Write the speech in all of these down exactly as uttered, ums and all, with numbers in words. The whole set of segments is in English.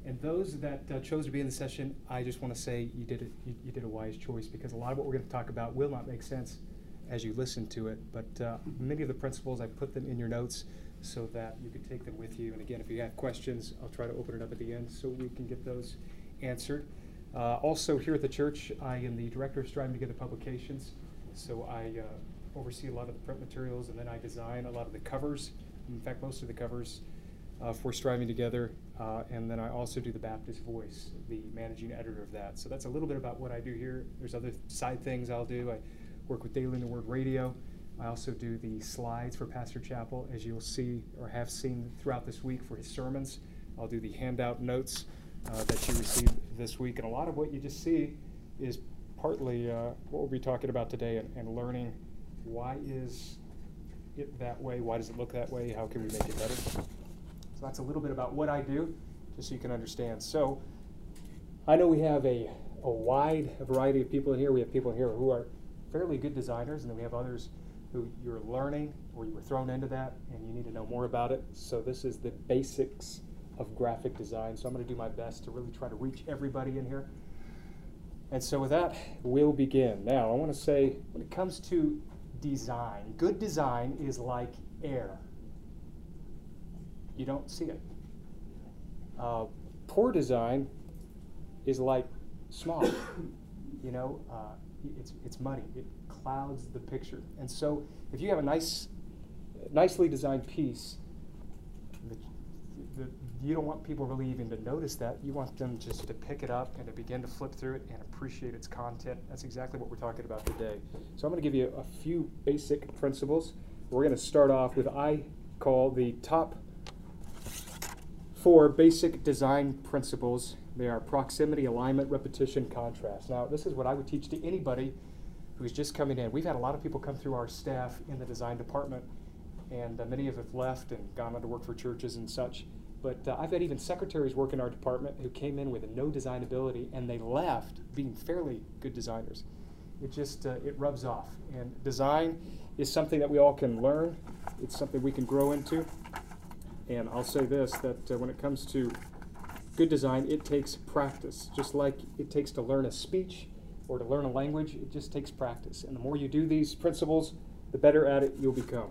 And those that uh, chose to be in the session, I just want to say you did, a, you, you did a wise choice, because a lot of what we're going to talk about will not make sense as you listen to it. But uh, many of the principles, I put them in your notes so that you could take them with you. And again, if you have questions, I'll try to open it up at the end so we can get those answered. Uh, also, here at the church, I am the director of Striving Together Publications. So I uh, oversee a lot of the print materials, and then I design a lot of the covers. In fact, most of the covers uh, for Striving Together. Uh, and then I also do the Baptist Voice, the managing editor of that. So that's a little bit about what I do here. There's other side things I'll do. I work with Daily in the Word Radio. I also do the slides for Pastor Chappell, as you'll see or have seen throughout this week for his sermons. I'll do the handout notes uh, that you received this week. And a lot of what you just see is partly uh, what we'll be talking about today, and, and learning why is it that way, why does it look that way, how can we make it better. So that's a little bit about what I do, just so you can understand. So I know we have a, a wide variety of people in here. We have people in here who are fairly good designers, and then we have others who you're learning or you were thrown into that and you need to know more about it. So this is the basics of graphic design. So I'm going to do my best to really try to reach everybody in here. And so with that, we'll begin. Now, I want to say, when it comes to design, good design is like air. You don't see it. Uh, poor design is like smog. You know, uh, it's it's muddy. It clouds the picture. And so, if you have a nice, nicely designed piece, the, the, you don't want people really even to notice that. You want them just to pick it up and to begin to flip through it and appreciate its content. That's exactly what we're talking about today. So I'm going to give you a few basic principles. We're going to start off with I call the top four basic design principles. They are proximity, alignment, repetition, contrast. Now, this is what I would teach to anybody who's just coming in. We've had a lot of people come through our staff in the design department, and uh, many of them have left and gone on to work for churches and such. But uh, I've had even secretaries work in our department who came in with no design ability, and they left being fairly good designers. It just, uh, it rubs off. And design is something that we all can learn. It's something we can grow into. And I'll say this, that uh, when it comes to good design, it takes practice. Just like it takes to learn a speech or to learn a language, it just takes practice. And the more you do these principles, the better at it you'll become.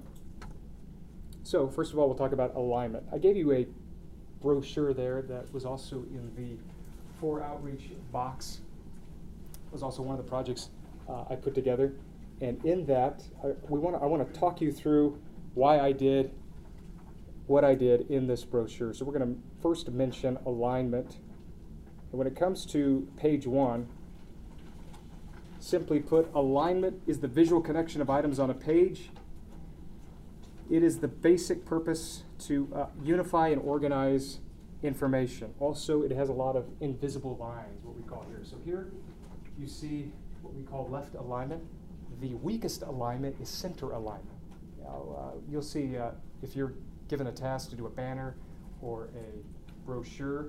So first of all, we'll talk about alignment. I gave you a brochure there that was also in the For Outreach box. It was also one of the projects uh, I put together. And in that, I, we want I want to talk you through why I did what I did in this brochure. So we're going to first mention alignment. And when it comes to page one, simply put, alignment is the visual connection of items on a page. It is the basic purpose to uh, unify and organize information. Also, it has a lot of invisible lines, what we call here. So here you see what we call left alignment. The weakest alignment is center alignment. Now, uh, you'll see uh, if you're given a task to do a banner or a brochure,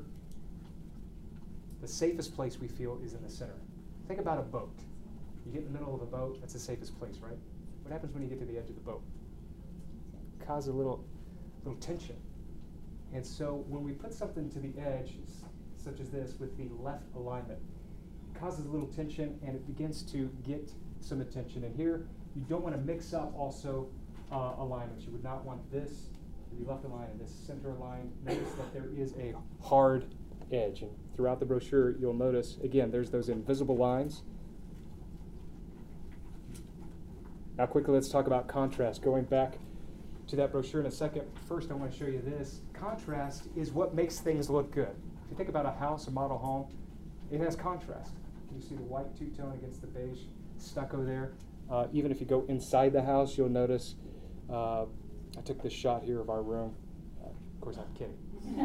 the safest place we feel is in the center. Think about a boat. You get in the middle of a boat, that's the safest place, right? What happens when you get to the edge of the boat? It causes a little, little tension. And so when we put something to the edge, such as this, with the left alignment, it causes a little tension and it begins to get some attention. And here, you don't want to mix up also uh, alignments. You would not want this to be left aligned and this center aligned. Notice that there is a hard edge. And throughout the brochure, you'll notice, again, there's those invisible lines. Now quickly, let's talk about contrast. Going back to that brochure in a second, first I want to show you this. Contrast is what makes things look good. If you think about a house, a model home, it has contrast. You see the white two-tone against the beige stucco there. Uh, even if you go inside the house, you'll notice, uh, I took this shot here of our room. Uh, of course, I'm kidding.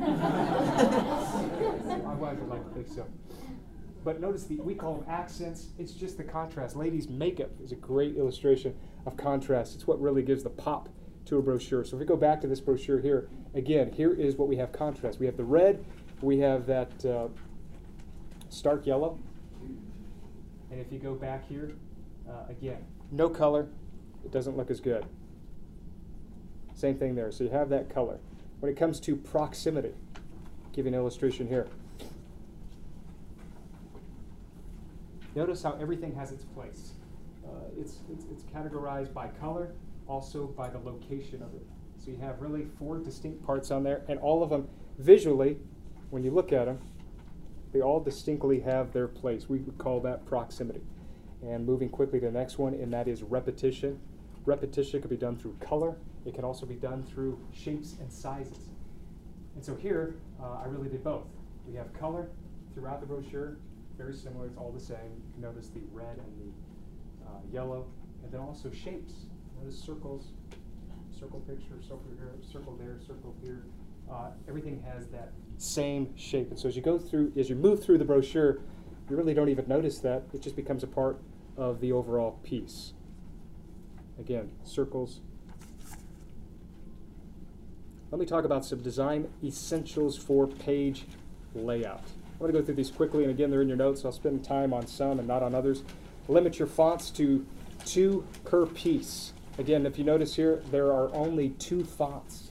My wife would like to think so. But notice, the, we call them accents. It's just the contrast. Ladies' makeup is a great illustration of contrast. It's what really gives the pop to a brochure. So if we go back to this brochure here, again, here is what we have contrast. We have the red, we have that uh, stark yellow. And if you go back here, uh, again, no color, it doesn't look as good. Same thing there. So you have that color. When it comes to proximity, give you an illustration here. Notice how everything has its place. Uh, it's, it's, it's categorized by color, also by the location of it. So you have really four distinct parts on there, and all of them visually, when you look at them, they all distinctly have their place. We would call that proximity. And moving quickly to the next one, and that is repetition. Repetition could be done through color. It can also be done through shapes and sizes. And so here, uh, I really did both. We have color throughout the brochure, very similar, it's all the same. You can notice the red and the uh, yellow, and then also shapes. Notice circles, circle picture, circle here, circle there, circle here. Uh, everything has that same shape. And so as you go through, as you move through the brochure, you really don't even notice that. It just becomes a part of the overall piece. Again, circles. Let me talk about some design essentials for page layout. I'm going to go through these quickly, and again, they're in your notes, so I'll spend time on some and not on others. Limit your fonts to two per piece. Again, if you notice here, there are only two fonts.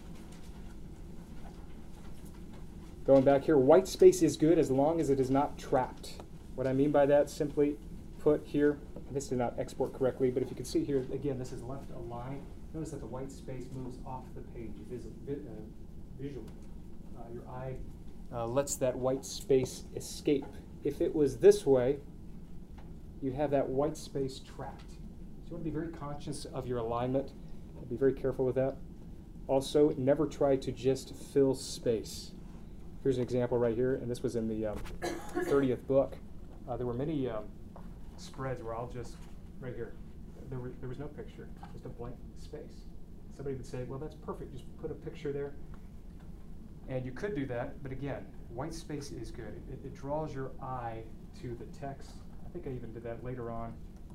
Going back here, white space is good as long as it is not trapped. What I mean by that, simply put here, this did not export correctly, but if you can see here, again, this is left aligned. Notice that the white space moves off the page vis uh, visually. Uh, your eye uh, lets that white space escape. If it was this way, you have that white space trapped. So you want to be very conscious of your alignment. Be very careful with that. Also, never try to just fill space. Here's an example right here, and this was in the um, thirtieth book. Uh, there were many um, spreads where I'll just, right here, there, were, there was no picture, just a blank space. Somebody would say, well, that's perfect, just put a picture there. And you could do that, but again, white space is good. It, it draws your eye to the text. I think I even did that later on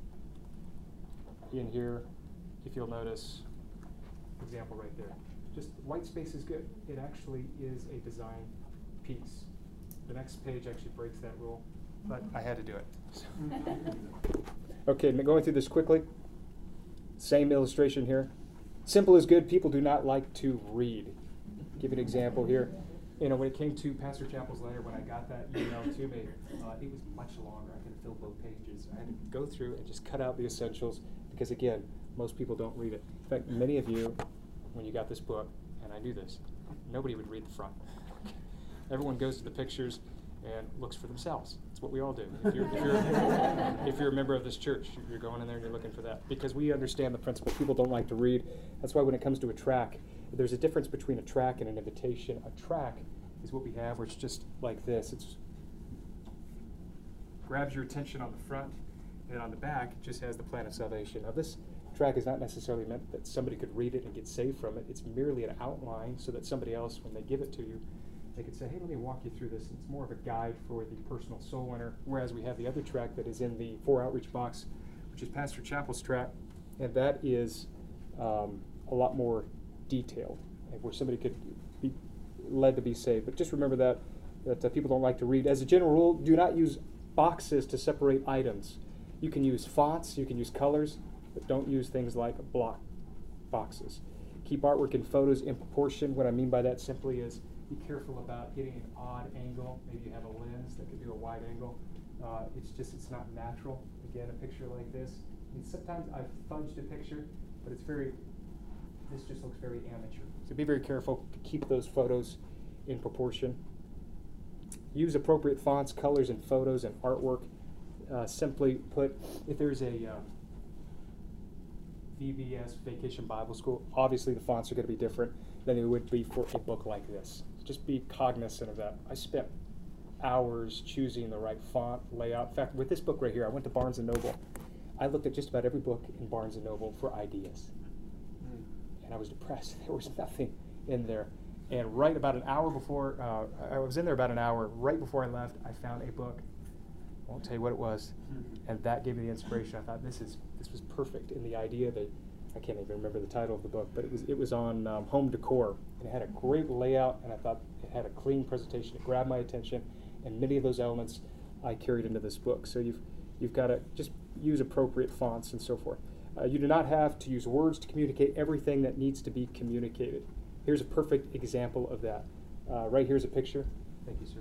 in here, if you'll notice, example right there. Just white space is good. It actually is a design piece. The next page actually breaks that rule, but I had to do it. So. Okay, going through this quickly. Same illustration here. Simple is good. People do not like to read. Give you an example here. You know, when it came to Pastor Chappell's letter, when I got that email to me, uh, it was much longer. I couldn't fill both pages. I had to go through and just cut out the essentials because, again, most people don't read it. In fact, many of you, when you got this book, and I knew this, nobody would read the front. Everyone goes to the pictures and looks for themselves. That's what we all do. If you're, if you're, if you're a member of this church, you're going in there and you're looking for that. Because we understand the principle. People don't like to read. That's why when it comes to a track, there's a difference between a track and an invitation. A track is what we have where it's just like this. It grabs your attention on the front, and on the back it just has the plan of salvation. Now this track is not necessarily meant that somebody could read it and get saved from it. It's merely an outline so that somebody else, when they give it to you, they could say, hey, let me walk you through this. It's more of a guide for the personal soul winner, whereas we have the other track that is in the four outreach box, which is Pastor Chappell's track, and that is um, a lot more detailed, where somebody could be led to be saved. But just remember that, that uh, people don't like to read. As a general rule, do not use boxes to separate items. You can use fonts, you can use colors, but don't use things like block boxes. Keep artwork and photos in proportion. What I mean by that simply is be careful about getting an odd angle. Maybe you have a lens that could do a wide angle. Uh, it's just, it's not natural. Again, a picture like this. I mean, sometimes I've fudged a picture, but it's very, this just looks very amateur. So be very careful to keep those photos in proportion. Use appropriate fonts, colors, and photos and artwork. Uh, simply put, if there's a uh, V B S, Vacation Bible School, obviously the fonts are going to be different than they would be for a book like this. Just be cognizant of that. I spent hours choosing the right font, layout. In fact, with this book right here, I went to Barnes and Noble. I looked at just about every book in Barnes and Noble for ideas. Mm. And I was depressed. There was nothing in there. And right about an hour before, uh, I was in there about an hour, right before I left, I found a book. I won't tell you what it was. Mm-hmm. And that gave me the inspiration. I thought, this is this was perfect in the idea that, I can't even remember the title of the book, but it was it was on um, home decor, and it had a great layout, and I thought it had a clean presentation. It grabbed my attention, and many of those elements I carried into this book. So you've you've got to just use appropriate fonts and so forth. Uh, you do not have to use words to communicate everything that needs to be communicated. Here's a perfect example of that. Uh, right here's a picture. Thank you, sir.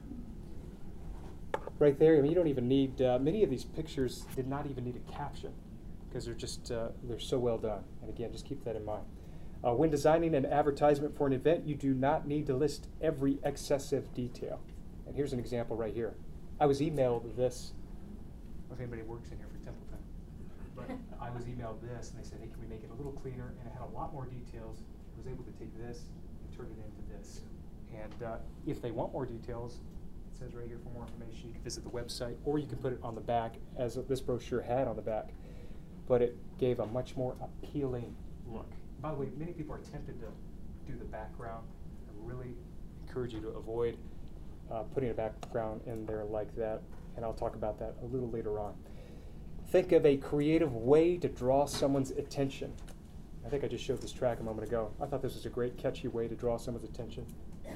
Right there, I mean, you don't even need, uh, many of these pictures did not even need a caption because they're just, uh, they're so well done. And again, just keep that in mind. Uh, when designing an advertisement for an event, you do not need to list every excessive detail. And here's an example right here. I was emailed this. I don't know if anybody works in here for Templeton, but I was emailed this, and they said, hey, can we make it a little cleaner? And it had a lot more details. I was able to take this and turn it into this. And uh, if they want more details, it says right here for more information, you can visit the website, or you can put it on the back, as this brochure had on the back. But it gave a much more appealing look. By the way, many people are tempted to do the background. I really encourage you to avoid uh, putting a background in there like that, and I'll talk about that a little later on. Think of a creative way to draw someone's attention. I think I just showed this track a moment ago. I thought this was a great, catchy way to draw someone's attention.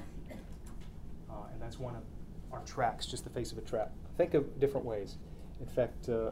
Uh, and that's one of our tracks, just the face of a track. Think of different ways. In fact, uh,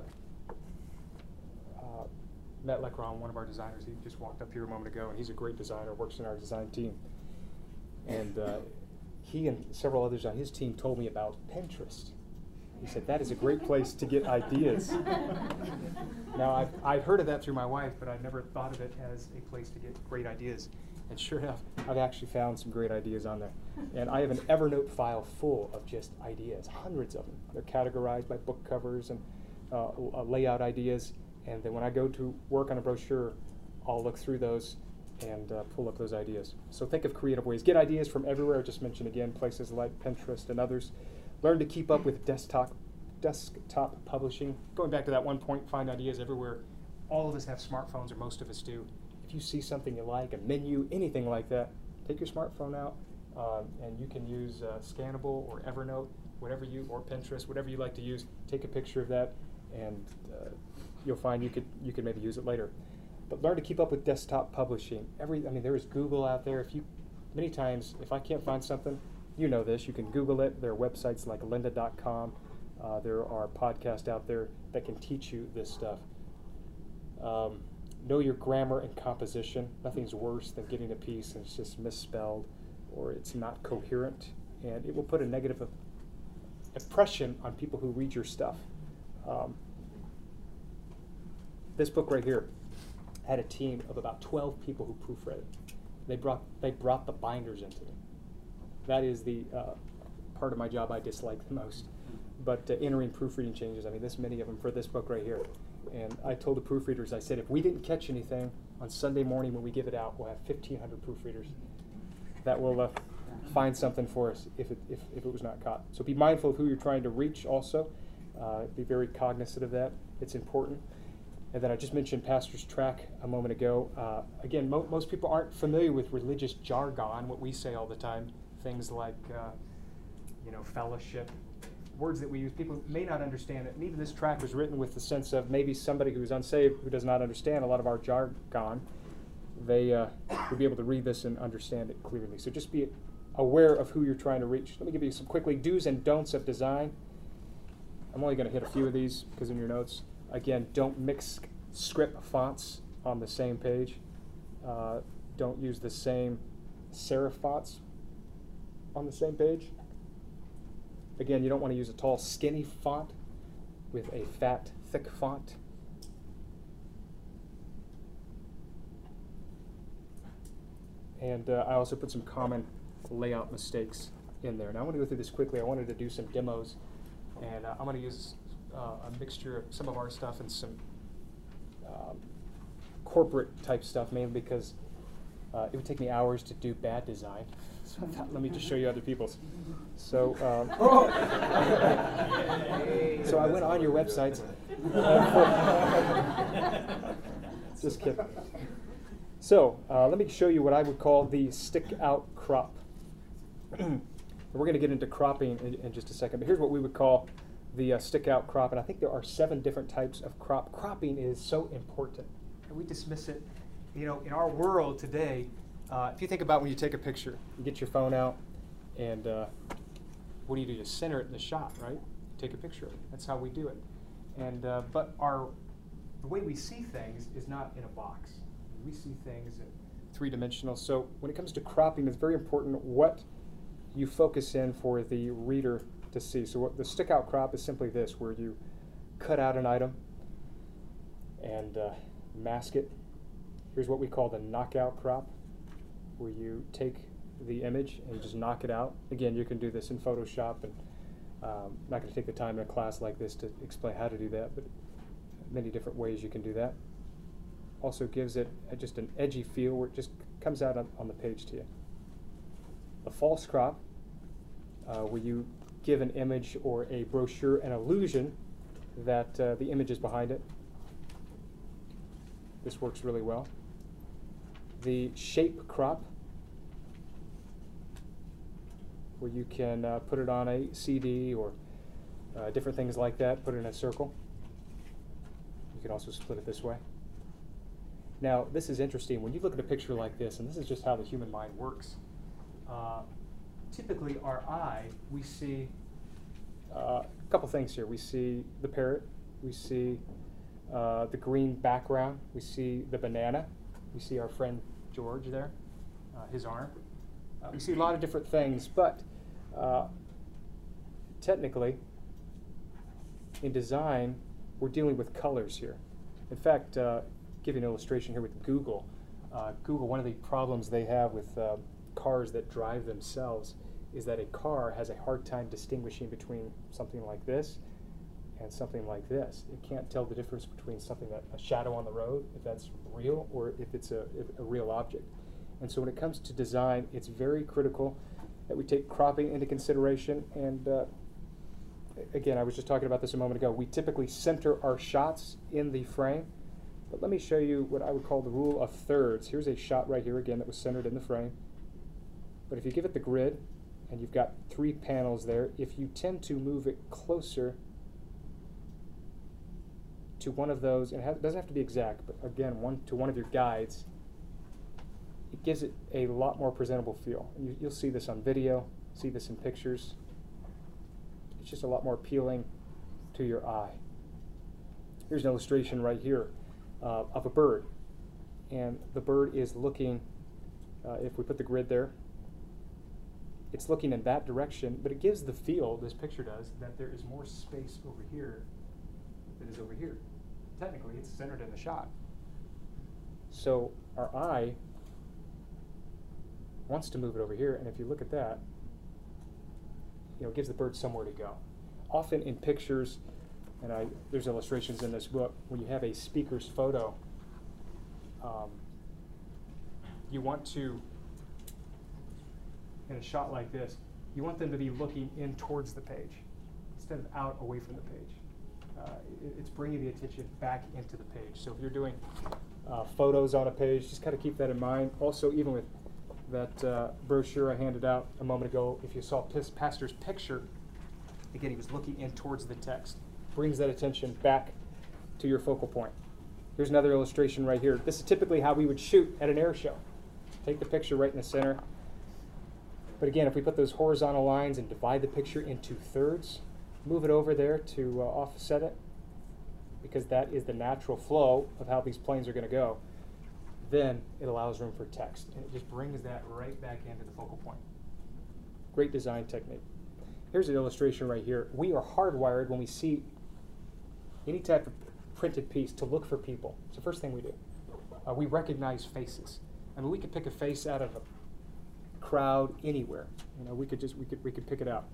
uh, Matt Lecron, one of our designers, he just walked up here a moment ago, and he's a great designer, works in our design team. And uh, he and several others on his team told me about Pinterest. He said, that is a great place to get ideas. Now, I've, I've heard of that through my wife, but I've never thought of it as a place to get great ideas. And sure enough, I've actually found some great ideas on there. And I have an Evernote file full of just ideas, hundreds of them. They're categorized by book covers and uh, uh, layout ideas. And then when I go to work on a brochure, I'll look through those and uh, pull up those ideas. So think of creative ways. Get ideas from everywhere. I just mentioned again, places like Pinterest and others. Learn to keep up with desktop, desktop publishing. Going back to that one point, find ideas everywhere. All of us have smartphones, or most of us do. If you see something you like, a menu, anything like that, take your smartphone out, um, and you can use uh, Scannable or Evernote, whatever you, or Pinterest, whatever you like to use. Take a picture of that, and uh, you'll find you could you could maybe use it later. But learn to keep up with desktop publishing. Every, I mean, there is Google out there. If you, many times, if I can't find something, you know this, you can Google it. There are websites like lynda dot com. Uh, there are podcasts out there that can teach you this stuff. Um, know your grammar and composition. Nothing's worse than getting a piece and it's just misspelled or it's not coherent, and it will put a negative impression on people who read your stuff. Um, this book right here had a team of about twelve people who proofread it. They brought, they brought the binders into me. That is the uh, part of my job I dislike the most. But uh, entering proofreading changes, I mean, this many of them for this book right here. And I told the proofreaders, I said, if we didn't catch anything on Sunday morning when we give it out, we'll have fifteen hundred proofreaders that will uh, find something for us if it, if, if it was not caught. So be mindful of who you're trying to reach also. Uh, be very cognizant of that. It's important. And then I just mentioned Pastor's Track a moment ago. Uh, again, mo most people aren't familiar with religious jargon, what we say all the time. Things like, uh, you know, fellowship, words that we use. People may not understand it. And even this track was written with the sense of maybe somebody who's unsaved, who does not understand a lot of our jargon, they uh, would be able to read this and understand it clearly. So just be aware of who you're trying to reach. Let me give you some quickly do's and don'ts of design. I'm only going to hit a few of these because in your notes. Again, don't mix script fonts on the same page. Uh, don't use the same serif fonts on the same page. Again, you don't want to use a tall, skinny font with a fat, thick font. And uh, I also put some common layout mistakes in there. Now I want to go through this quickly. I wanted to do some demos, and uh, I'm going to use uh, a mixture of some of our stuff and some um, corporate type stuff, mainly because uh, it would take me hours to do bad design. So I thought, let me just show you other people's. So, um, so I went on your websites. Just kidding. So uh, let me show you what I would call the stick-out crop. We're going to get into cropping in, in just a second, but here's what we would call the uh, stick-out crop, and I think there are seven different types of crop. Cropping is so important, and we dismiss it. You know, in our world today, uh, if you think about when you take a picture, you get your phone out, and uh, what do you do? You center it in the shot, right? Take a picture of it. That's how we do it. And uh, but our the way we see things is not in a box. We see things in three-dimensional. So when it comes to cropping, it's very important what you focus in for the reader to see. So what the stick out crop is simply this, where you cut out an item and uh, mask it. Here's what we call the knockout crop, where you take the image and you just knock it out. Again, you can do this in Photoshop, and um, I'm not going to take the time in a class like this to explain how to do that, but many different ways you can do that. Also gives it a, just an edgy feel where it just comes out on, on the page to you. A false crop, uh, where you give an image or a brochure an illusion that uh, the image is behind it. This works really well. The shape crop, where you can uh, put it on a C D or uh, different things like that, put it in a circle. You can also split it this way. Now, this is interesting. When you look at a picture like this, and this is just how the human mind works, uh, typically our eye, we see uh, a couple things here. We see the parrot, we see uh, the green background, we see the banana, we see our friend George there, uh, his arm. Uh, we see a lot of different things, but uh, technically, in design, we're dealing with colors here. In fact, uh, give you an illustration here with Google. Uh, Google, one of the problems they have with uh, cars that drive themselves is that a car has a hard time distinguishing between something like this and something like this. It can't tell the difference between something that a shadow on the road, if that's real, or if it's a, if a real object. And so when it comes to design, it's very critical that we take cropping into consideration. And uh, again, I was just talking about this a moment ago. We typically center our shots in the frame. But let me show you what I would call the rule of thirds. Here's a shot right here again that was centered in the frame. But if you give it the grid, and you've got three panels there, if you tend to move it closer to one of those, and it doesn't have to be exact, but again, one to one of your guides, it gives it a lot more presentable feel. And you, you'll see this on video, see this in pictures. It's just a lot more appealing to your eye. Here's an illustration right here uh, of a bird. And the bird is looking, uh, if we put the grid there, it's looking in that direction, but it gives the feel, this picture does, that there is more space over here than is over here. Technically, it's centered in the shot. So our eye wants to move it over here, and if you look at that, you know, it gives the bird somewhere to go. Often in pictures, and I, there's illustrations in this book, when you have a speaker's photo, um, you want to, in a shot like this, you want them to be looking in towards the page instead of out away from the page. Uh, it, it's bringing the attention back into the page. So if you're doing uh, photos on a page, just kind of keep that in mind. Also, even with that uh, brochure I handed out a moment ago, if you saw Pastor's picture, again, he was looking in towards the text. Brings that attention back to your focal point. Here's another illustration right here. This is typically how we would shoot at an air show. Take the picture right in the center. But again, if we put those horizontal lines and divide the picture into thirds, move it over there to uh, offset it, because that is the natural flow of how these planes are going to go, then it allows room for text. And it just brings that right back into the focal point. Great design technique. Here's an illustration right here. We are hardwired when we see any type of printed piece to look for people. It's the first thing we do. Uh, we recognize faces. I mean, we could pick a face out of a crowd anywhere. You know, we could just we could we could pick it out.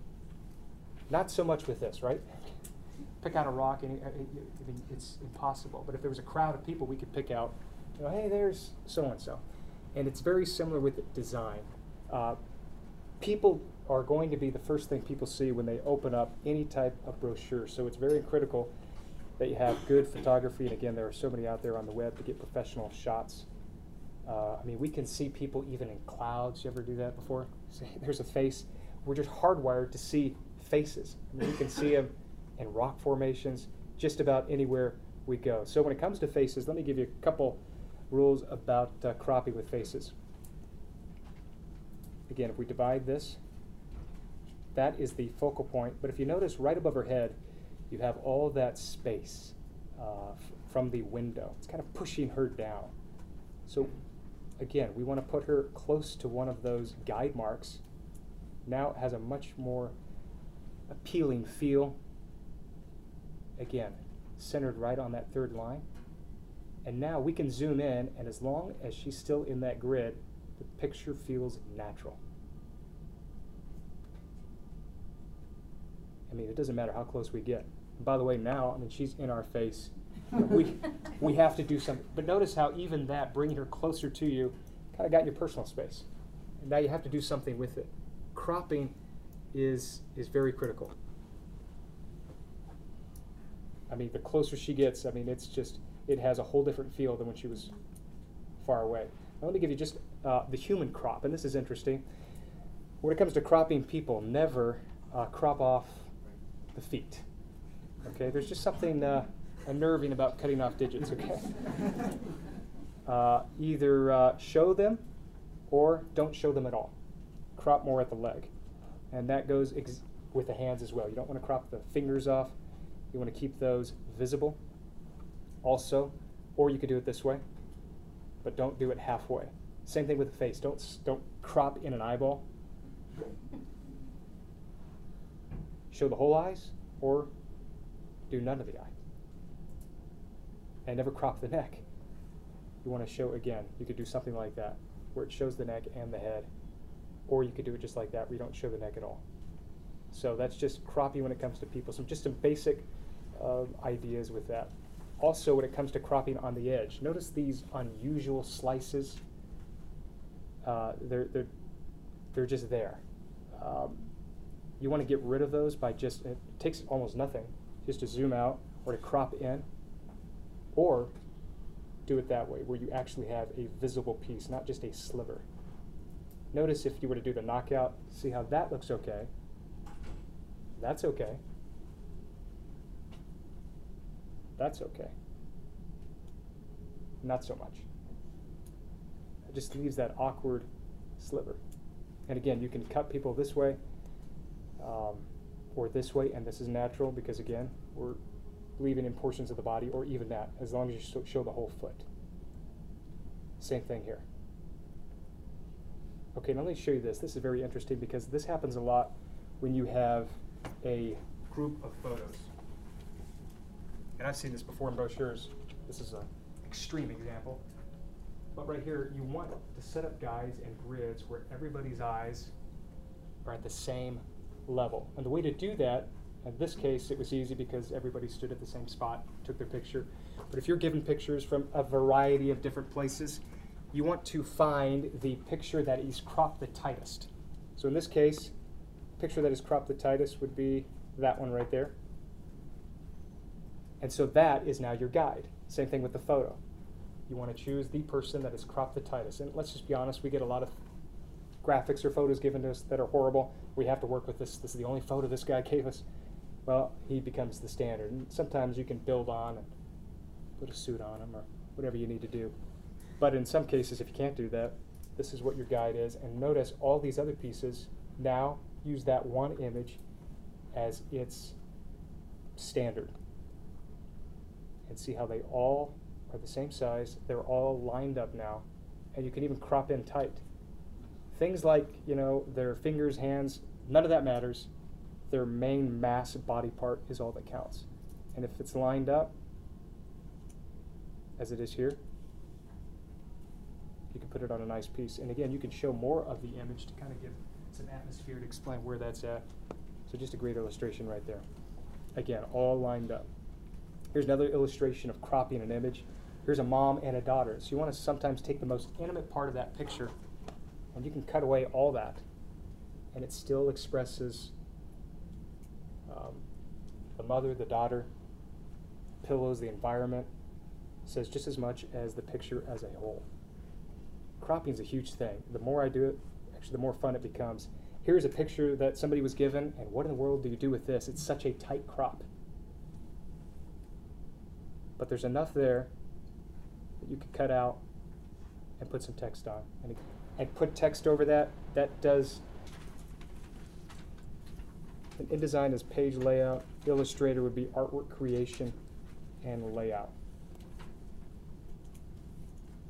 Not so much with this, right? Pick out a rock, and it, it, it, it's impossible. But if there was a crowd of people, we could pick out, you know, hey, there's so and so. And it's very similar with design. Uh, people are going to be the first thing people see when they open up any type of brochure. So it's very critical that you have good photography. And again, there are so many out there on the web to get professional shots. Uh, I mean, we can see people even in clouds. You ever do that before? See, there's a face. We're just hardwired to see faces. I mean, we can see them in rock formations just about anywhere we go. So when it comes to faces, let me give you a couple rules about uh, cropping with faces. Again, if we divide this, that is the focal point. But if you notice right above her head, you have all that space uh, from the window. It's kind of pushing her down. So again, we want to put her close to one of those guide marks Now it has a much more appealing feel. Again, centered right on that third line. And now we can zoom in, and as long as she's still in that grid, the picture feels natural. I mean, it doesn't matter how close we get. And by the way, now, I mean, she's in our face. we, we have to do something. But notice how even that, bringing her closer to you, kind of got your personal space. And now you have to do something with it. Cropping is, is very critical. I mean, the closer she gets, I mean, it's just, it has a whole different feel than when she was far away. Now, let me give you just uh, the human crop, and this is interesting. When it comes to cropping people, never uh, crop off the feet. Okay, there's just something uh, unnerving about cutting off digits, okay? uh, either uh, show them or don't show them at all. Crop more at the leg. And that goes ex with the hands as well. You don't want to crop the fingers off. You want to keep those visible also, or you could do it this way, but don't do it halfway. Same thing with the face. Don't, don't crop in an eyeball. Show the whole eyes, or do none of the eye. And never crop the neck. You want to show, again, you could do something like that, where it shows the neck and the head, or you could do it just like that, where you don't show the neck at all. So that's just cropping when it comes to people. So just some basic uh, ideas with that. Also, when it comes to cropping on the edge, notice these unusual slices. Uh, they're, they're, they're just there. Um, you want to get rid of those by just, it takes almost nothing, just to zoom out or to crop in, or do it that way, where you actually have a visible piece, not just a sliver. Notice if you were to do the knockout, see how that looks okay. That's okay. That's okay. Not so much. It just leaves that awkward sliver. And again, you can cut people this way um, or this way, and this is natural because, again, we're leaving in portions of the body, or even that, as long as you show the whole foot. Same thing here. Okay, now let me show you this. This is very interesting because this happens a lot when you have a group of photos. And I've seen this before in brochures. This is an extreme example. But right here, you want to set up guides and grids where everybody's eyes are at the same level. And the way to do that, in this case, it was easy because everybody stood at the same spot, took their picture. But if you're given pictures from a variety of different places, you want to find the picture that is cropped the tightest. So in this case, the picture that is cropped the tightest would be that one right there. And so that is now your guide. Same thing with the photo. You want to choose the person that is cropped the tightest. And let's just be honest, we get a lot of graphics or photos given to us that are horrible. We have to work with this. This is the only photo this guy gave us. Well, he becomes the standard. And sometimes you can build on and put a suit on him or whatever you need to do. But in some cases, if you can't do that, this is what your guide is. And notice all these other pieces now use that one image as its standard. And see how they all are the same size. They're all lined up now. And you can even crop in tight. Things like, you know, their fingers, hands, none of that matters. Their main mass body part is all that counts. And if it's lined up, as it is here, you can put it on a nice piece. And again, you can show more of the image to kind of give some atmosphere to explain where that's at. So just a great illustration right there. Again, all lined up. Here's another illustration of cropping an image. Here's a mom and a daughter. So you want to sometimes take the most intimate part of that picture, and you can cut away all that, and it still expresses um, the mother, the daughter, pillows, the environment. It says just as much as the picture as a whole. Cropping is a huge thing. The more I do it, actually the more fun it becomes. Here's a picture that somebody was given, and what in the world do you do with this? It's such a tight crop. But there's enough there that you could cut out and put some text on. And, and put text over that. That does, an InDesign is page layout. Illustrator would be artwork creation and layout.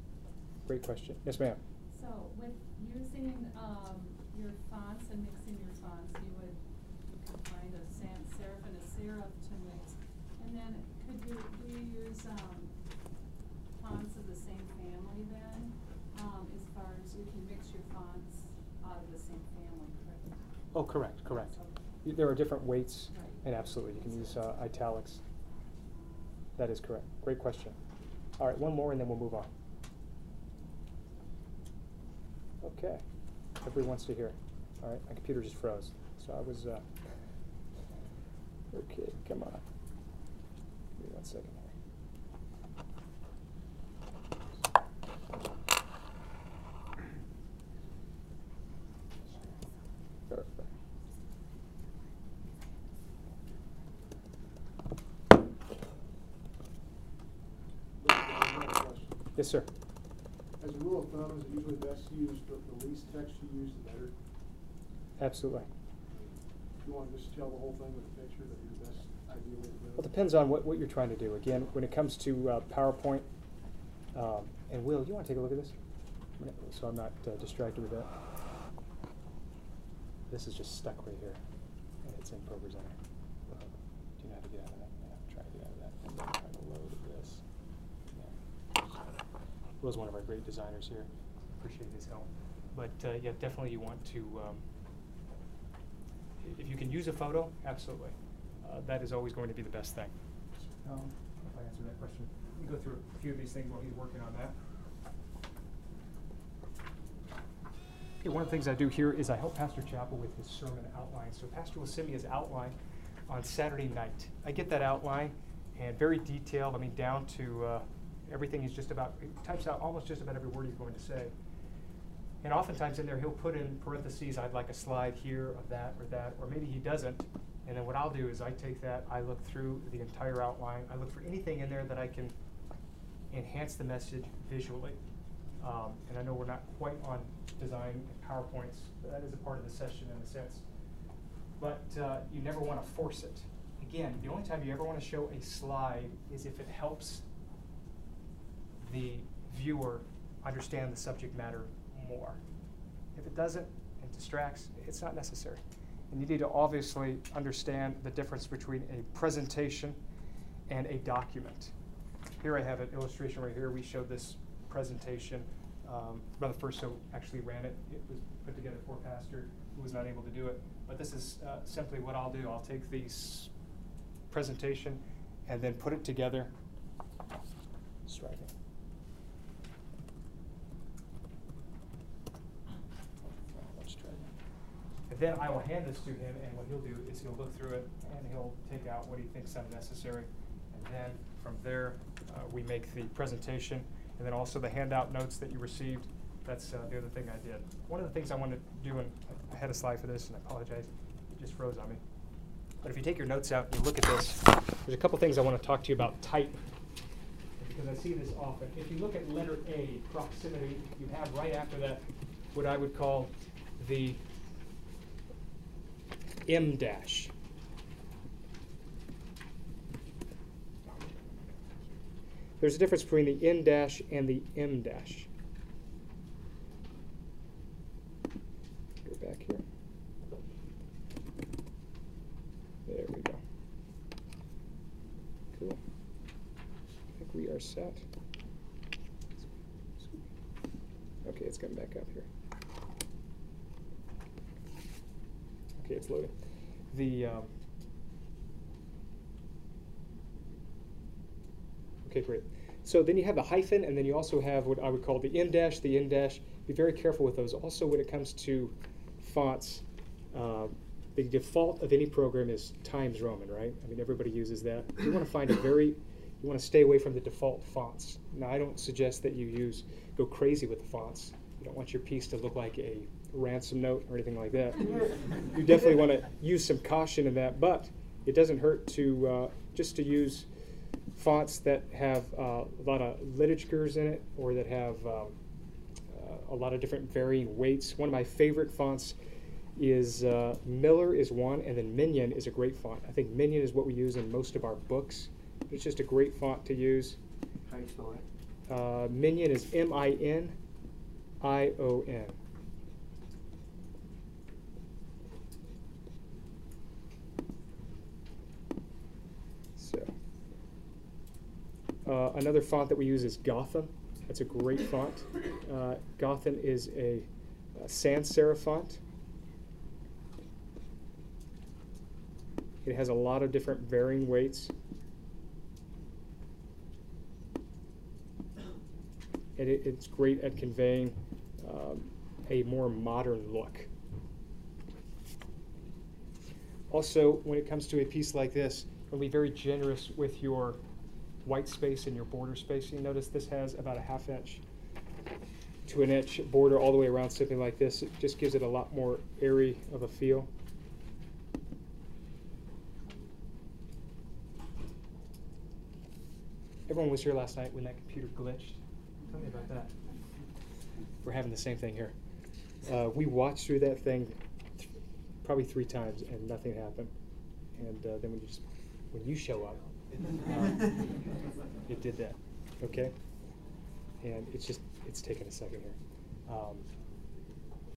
Great question. Yes, ma'am. So with using um, your fonts and mixing your y- there are different weights, Right. and absolutely, you can use uh, italics. That is correct. Great question. All right, one more and then we'll move on. Okay. Everybody wants to hear. All right, my computer just froze. So I was, uh, okay, come on. Give me one second here. Perfect. Yes, sir. As a rule of thumb, is it usually best to use the, the least text you use, the better? Absolutely. If you want to just tell the whole thing with a picture, that'd be the best idea way to do it. Well, it depends on what, what you're trying to do. Again, when it comes to uh, PowerPoint, um, and Will, you want to take a look at this? So I'm not uh, distracted with that. This is just stuck right here, and it's in ProPresenter. Uh, do you know how to get out of that? Yeah, try to get out of that, and then try to load this. Yeah. Will's one of our great designers here. Appreciate his help. But uh, yeah, definitely you want to, um, if you can use a photo, absolutely. Uh, that is always going to be the best thing. Um, if I answer that question, we can go through a few of these things while he's working on that. Okay, one of the things I do here is I help Pastor Chappell with his sermon outline. So Pastor will send me his outline on Saturday night. I get that outline, and very detailed, I mean down to uh, everything he's just about, he types out almost just about every word he's going to say. And oftentimes in there he'll put in parentheses, I'd like a slide here of that or that, or maybe he doesn't. And then what I'll do is I take that, I look through the entire outline, I look for anything in there that I can enhance the message visually. Um, and I know we're not quite on design and PowerPoints, but that is a part of the session in a sense. But uh, you never want to force it. Again, the only time you ever want to show a slide is if it helps the viewer understand the subject matter more. If it doesn't and distracts, it's not necessary. And you need to obviously understand the difference between a presentation and a document. Here I have an illustration right here. We showed this presentation. Um, Brother Furso actually ran it. It was put together for Pastor, who was not able to do it. But this is uh, simply what I'll do. I'll take the presentation and then put it together. Striking. Let's try that. And then I will hand this to him, and what he'll do is he'll look through it and he'll take out what he thinks is necessary. And then from there, uh, we make the presentation. And then also the handout notes that you received, that's uh, the other thing I did. One of the things I wanted to do, and I had a slide for this, and I apologize, it just froze on me. But if you take your notes out and you look at this, there's a couple things I want to talk to you about type, because I see this often. If you look at letter A, proximity, you have right after that what I would call the M dash. There's a difference between the N dash and the M dash. Go back here. There we go. Cool. I think we are set. Okay, it's coming back up here. Okay, it's loading. The um, Okay, great. So then you have the hyphen, and then you also have what I would call the M dash, the N dash. Be very careful with those. Also, when it comes to fonts, uh, the default of any program is Times Roman, right? I mean, everybody uses that. You want to find a very, you want to stay away from the default fonts. Now, I don't suggest that you use, go crazy with the fonts. You don't want your piece to look like a ransom note or anything like that. You definitely want to use some caution in that, but it doesn't hurt to uh, just to use fonts that have uh, a lot of literatures in it, or that have um, uh, a lot of different varying weights. One of my favorite fonts is uh, Miller is one, and then Minion is a great font. I think Minion is what we use in most of our books. It's just a great font to use. How do you spell it? Uh, Minion is M I N I O N. So. Uh, another font that we use is Gotham. That's a great font. Uh, Gotham is a, a sans serif font. It has a lot of different varying weights. And it, it's great at conveying um, a more modern look. Also, when it comes to a piece like this, we'll be very generous with your white space and your border spacing. Notice this has about a half inch to an inch border all the way around, something like this. It just gives it a lot more airy of a feel. Everyone was here last night when that computer glitched. Tell me about that. We're having the same thing here. Uh, we watched through that thing th probably three times and nothing happened. And uh, then when you just, when you show up, uh, it did that. Okay. And it's just it's taken a second here. Um,